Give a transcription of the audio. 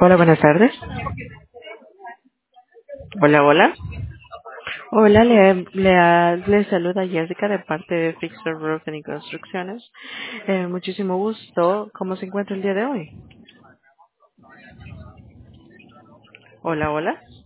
Hola, buenas tardes. Hola, hola. Hola, le saluda Jessica de parte de Fixer Roofing y Construcciones. Muchísimo gusto. ¿Cómo se encuentra el día de hoy? Hola, hola.